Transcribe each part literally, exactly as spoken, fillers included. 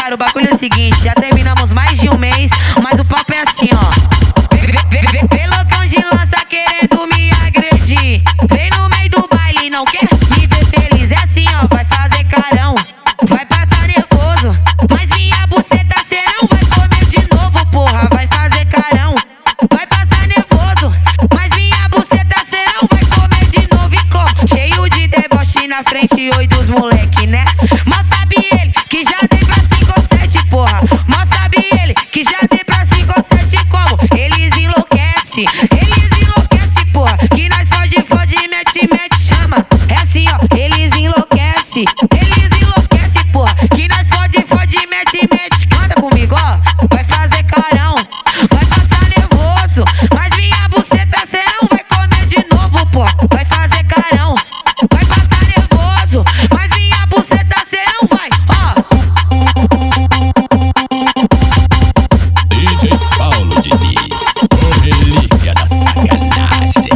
cara, o bagulho é o seguinte, já terminamos mais de um mês, mas o papo é assim, ó. Pelotão de lança querendo me agredir, vem no meio do baile, não quer me ver feliz. É assim, ó, vai fazer carão, vai passar nervoso, mas minha buceta serão vai comer de novo, porra. Vai fazer carão, vai passar nervoso, mas minha buceta serão vai comer de novo. E como? Cheio de deboche na frente, oi dos moleque, né? Mas sabe ele que já dei pra cinco ou sete, porra. Mas sabe ele que já dei pra cinco ou sete, como? Eles enlouquecem, eles enlouquecem, porra. Que nós fode, fode, mete, mete, chama. É assim, ó, eles enlouquecem, eles enlouquecem, porra. Que nós fode, fode, mete, mete. Canta comigo, ó. Vai fazer carão, vai passar nervoso, mas minha buceta serão vai comer de novo, porra. Vai fazer carão, vai passar nervoso, mas minha buceta serão vai, ó. D J Paulo Diniz, o relíquia da sacanagem.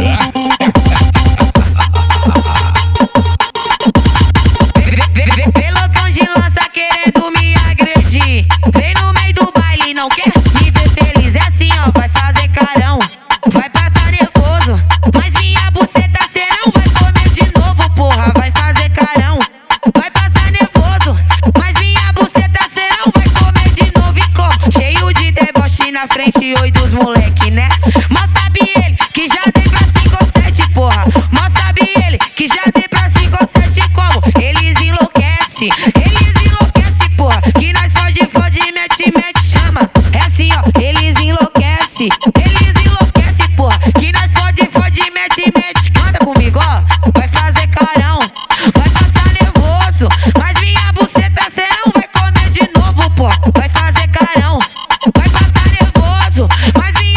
Pelotão de lança querendo me agredir, vem no meio do baile, não quer me ver feliz. É assim, ó, vai fazer carão, vai passar nervoso, mas minha buceta serão vai comer de novo, porra. Vai fazer carão, vai passar nervoso, mas minha buceta serão vai comer de novo. E como? Cheio de deboche na frente, oi dos moleque, né? Mas sabe ele que já dei pra cinco ou sete, porra. Mas sabe ele que já dei pra cinco ou sete, como? Eles enlouquecem, eles enlouquecem, porra. Que nós fode, fode, mete, mete, chama. É assim, ó, eles enlouquecem, eles enlouquecem, porra. Que nós fode, fode, mete, mete. Canta comigo, ó. Vai fazer carão, vai passar nervoso, mas minha buceta serão vai comer de novo, porra. Vai fazer carão, vai passar nervoso, mas minha